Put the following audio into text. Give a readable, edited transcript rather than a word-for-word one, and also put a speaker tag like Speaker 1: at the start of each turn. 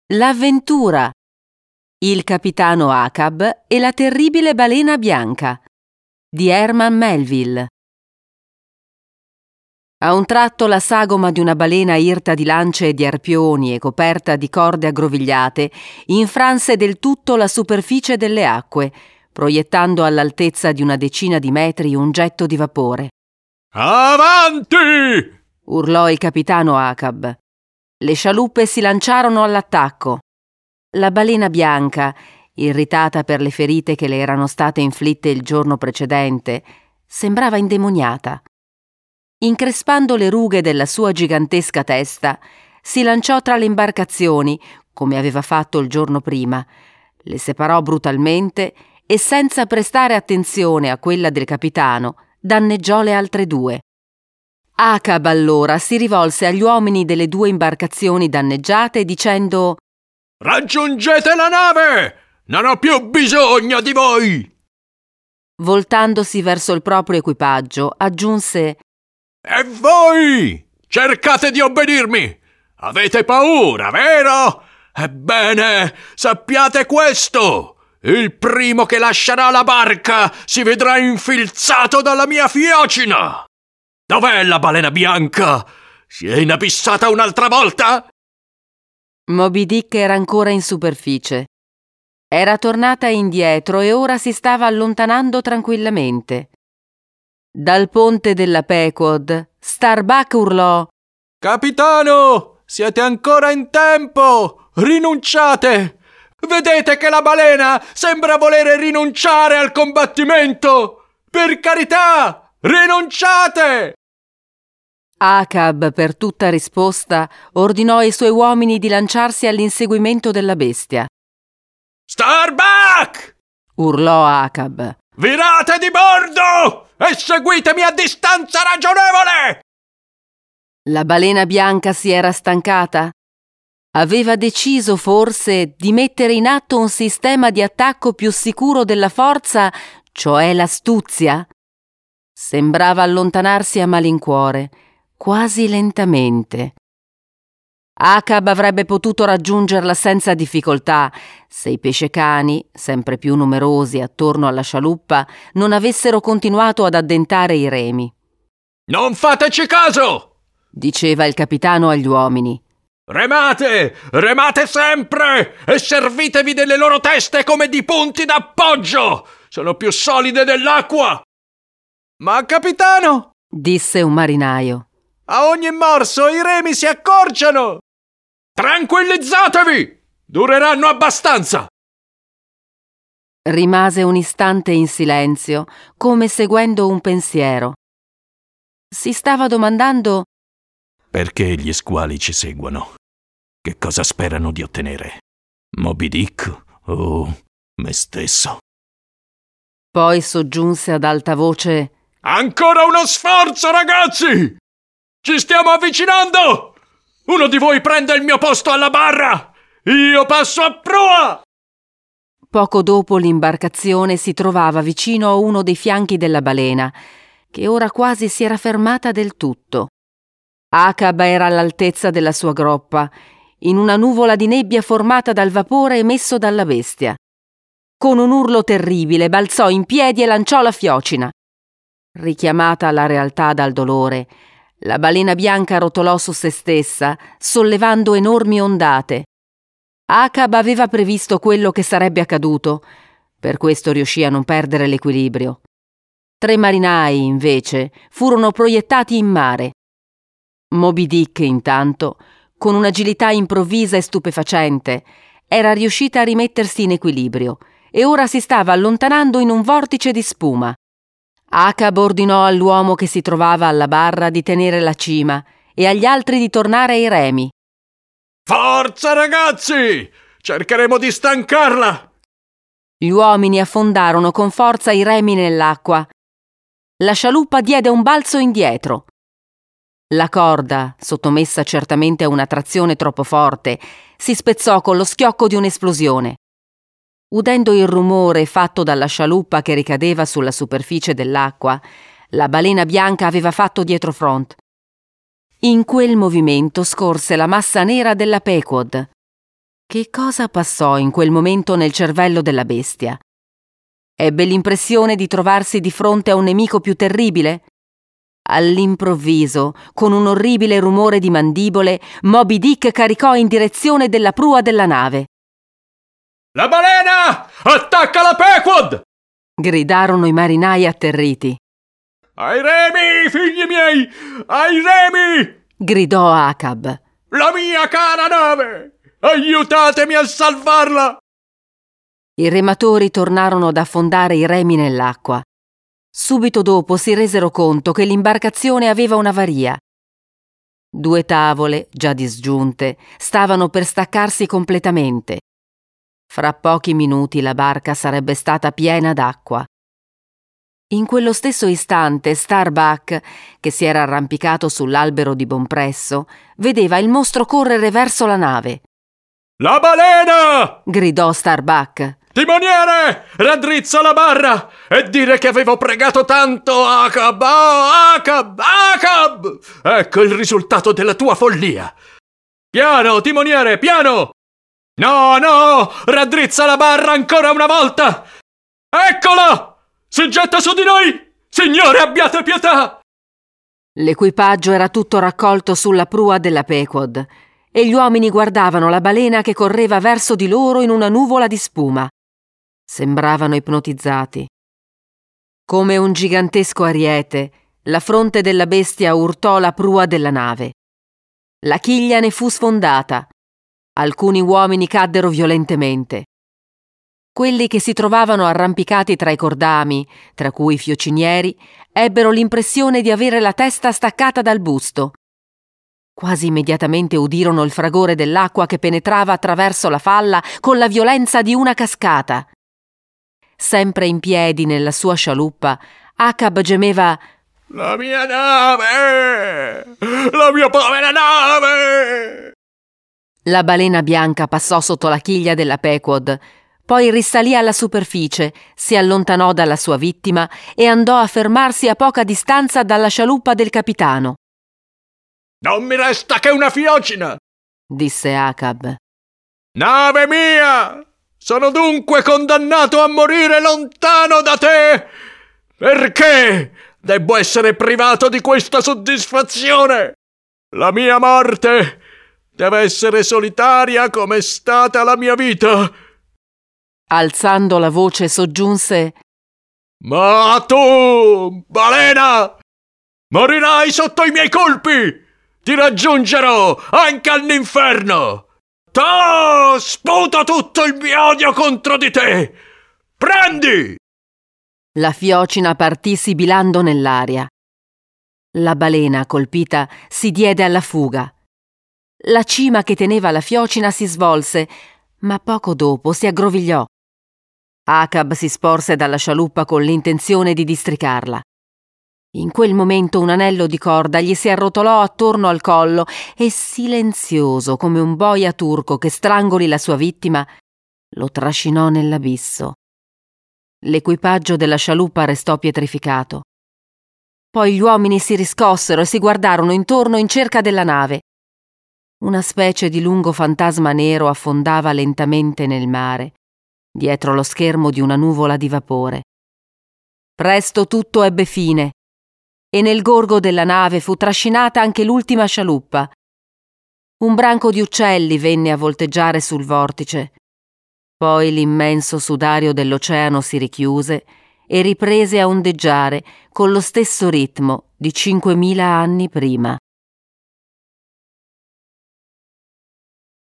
Speaker 1: L'avventura. Il capitano Ahab e la terribile balena bianca di Herman Melville. A un tratto la sagoma di una balena irta di lance e di arpioni e coperta di corde aggrovigliate infranse del tutto la superficie delle acque, proiettando all'altezza di una decina di metri un getto di vapore.
Speaker 2: «Avanti!»
Speaker 1: urlò il capitano Ahab. Le scialuppe si lanciarono all'attacco. La balena bianca, irritata per le ferite che le erano state inflitte il giorno precedente, sembrava indemoniata. Increspando le rughe della sua gigantesca testa, si lanciò tra le imbarcazioni, come aveva fatto il giorno prima, le separò brutalmente e, senza prestare attenzione a quella del capitano, danneggiò le altre due. Ahab allora si rivolse agli uomini delle due imbarcazioni danneggiate dicendo:
Speaker 2: «Raggiungete la nave! Non ho più bisogno di voi!»
Speaker 1: Voltandosi verso il proprio equipaggio, aggiunse:
Speaker 2: «E voi? Cercate di obbedirmi! Avete paura, vero? Ebbene, sappiate questo! Il primo che lascerà la barca si vedrà infilzato dalla mia fiocina! Dov'è la balena bianca? Si è inabissata un'altra volta?»
Speaker 1: Moby Dick era ancora in superficie. Era tornata indietro e ora si stava allontanando tranquillamente. Dal ponte della Pequod, Starbuck urlò:
Speaker 2: «Capitano, siete ancora in tempo! Rinunciate! Vedete che la balena sembra volere rinunciare al combattimento! Per carità, rinunciate!»
Speaker 1: Ahab, per tutta risposta, ordinò ai suoi uomini di lanciarsi all'inseguimento della bestia.
Speaker 2: «Starbuck!»
Speaker 1: urlò Ahab.
Speaker 2: «Virate di bordo e seguitemi a distanza ragionevole!»
Speaker 1: La balena bianca si era stancata? Aveva deciso forse di mettere in atto un sistema di attacco più sicuro della forza, cioè l'astuzia? Sembrava allontanarsi a malincuore, quasi lentamente. Ahab avrebbe potuto raggiungerla senza difficoltà se i pescecani, sempre più numerosi attorno alla scialuppa, non avessero continuato ad addentare i remi.
Speaker 2: «Non fateci caso!»
Speaker 1: diceva il capitano agli uomini.
Speaker 2: «Remate! Remate sempre! E servitevi delle loro teste come di punti d'appoggio! Sono più solide dell'acqua!» «Ma capitano!»
Speaker 1: disse un marinaio.
Speaker 2: «A ogni morso i remi si accorciano!» «Tranquillizzatevi! Dureranno abbastanza!»
Speaker 1: Rimase un istante in silenzio, come seguendo un pensiero. Si stava domandando:
Speaker 2: perché gli squali ci seguono? Che cosa sperano di ottenere? Moby Dick o me stesso?
Speaker 1: Poi soggiunse ad alta voce:
Speaker 2: «Ancora uno sforzo, ragazzi! Ci stiamo avvicinando! Uno di voi prende il mio posto alla barra! Io passo a prua!»
Speaker 1: Poco dopo l'imbarcazione si trovava vicino a uno dei fianchi della balena, che ora quasi si era fermata del tutto. Ahab era all'altezza della sua groppa, in una nuvola di nebbia formata dal vapore emesso dalla bestia. Con un urlo terribile balzò in piedi e lanciò la fiocina. Richiamata alla realtà dal dolore, la balena bianca rotolò su se stessa, sollevando enormi ondate. Ahab aveva previsto quello che sarebbe accaduto, per questo riuscì a non perdere l'equilibrio. 3 marinai, invece, furono proiettati in mare. Moby Dick, intanto, con un'agilità improvvisa e stupefacente, era riuscita a rimettersi in equilibrio e ora si stava allontanando in un vortice di spuma. Ahab ordinò all'uomo che si trovava alla barra di tenere la cima e agli altri di tornare ai remi.
Speaker 2: «Forza, ragazzi! Cercheremo di stancarla!»
Speaker 1: Gli uomini affondarono con forza i remi nell'acqua. La scialuppa diede un balzo indietro. La corda, sottomessa certamente a una trazione troppo forte, si spezzò con lo schiocco di un'esplosione. Udendo il rumore fatto dalla scialuppa che ricadeva sulla superficie dell'acqua, la balena bianca aveva fatto dietrofront. In quel movimento scorse la massa nera della Pequod. Che cosa passò in quel momento nel cervello della bestia? Ebbe l'impressione di trovarsi di fronte a un nemico più terribile? All'improvviso, con un orribile rumore di mandibole, Moby Dick caricò in direzione della prua della nave.
Speaker 2: La balena! Attacca la Pequod!
Speaker 1: Gridarono i marinai atterriti.
Speaker 2: Ai remi, figli miei! Ai remi!
Speaker 1: Gridò Acab.
Speaker 2: La mia cara nave! Aiutatemi a salvarla!
Speaker 1: I rematori tornarono ad affondare i remi nell'acqua. Subito dopo si resero conto che l'imbarcazione aveva un'avaria. 2 tavole, già disgiunte, stavano per staccarsi completamente. Fra pochi minuti la barca sarebbe stata piena d'acqua. In quello stesso istante Starbuck, che si era arrampicato sull'albero di Bonpresso, vedeva il mostro correre verso la nave.
Speaker 2: La balena!
Speaker 1: Gridò Starbuck.
Speaker 2: Timoniere, raddrizza la barra e dire che avevo pregato tanto, Acab! Acab! Acab! Ecco il risultato della tua follia. Piano, timoniere, piano! No, raddrizza la barra ancora una volta! Eccola! Si getta su di noi! Signore, abbiate pietà!
Speaker 1: L'equipaggio era tutto raccolto sulla prua della Pequod e gli uomini guardavano la balena che correva verso di loro in una nuvola di spuma. Sembravano ipnotizzati. Come un gigantesco ariete, la fronte della bestia urtò la prua della nave. La chiglia ne fu sfondata. Alcuni uomini caddero violentemente. Quelli che si trovavano arrampicati tra i cordami, tra cui i fiocinieri, ebbero l'impressione di avere la testa staccata dal busto. Quasi immediatamente udirono il fragore dell'acqua che penetrava attraverso la falla con la violenza di una cascata. Sempre in piedi nella sua scialuppa, Acab gemeva:
Speaker 2: La mia nave! La mia povera nave!
Speaker 1: La balena bianca passò sotto la chiglia della Pequod, poi risalì alla superficie, si allontanò dalla sua vittima e andò a fermarsi a poca distanza dalla scialuppa del capitano.
Speaker 2: Non mi resta che una fiocina,
Speaker 1: disse Acab.
Speaker 2: Nave mia! Sono dunque condannato a morire lontano da te! Perché debbo essere privato di questa soddisfazione? La mia morte deve essere solitaria come è stata la mia vita.
Speaker 1: Alzando la voce soggiunse:
Speaker 2: Ma tu, balena, morirai sotto i miei colpi! Ti raggiungerò anche all'inferno! Sputo tutto il mio odio contro di te! Prendi!
Speaker 1: La fiocina partì sibilando nell'aria. La balena, colpita, si diede alla fuga. La cima che teneva la fiocina si svolse, ma poco dopo si aggrovigliò. Acab si sporse dalla scialuppa con l'intenzione di districarla. In quel momento un anello di corda gli si arrotolò attorno al collo e, silenzioso come un boia turco che strangoli la sua vittima, lo trascinò nell'abisso. L'equipaggio della scialuppa restò pietrificato. Poi gli uomini si riscossero e si guardarono intorno in cerca della nave. Una specie di lungo fantasma nero affondava lentamente nel mare, dietro lo schermo di una nuvola di vapore. Presto tutto ebbe fine e nel gorgo della nave fu trascinata anche l'ultima scialuppa. Un branco di uccelli venne a volteggiare sul vortice. Poi l'immenso sudario dell'oceano si richiuse e riprese a ondeggiare con lo stesso ritmo di 5.000 anni prima.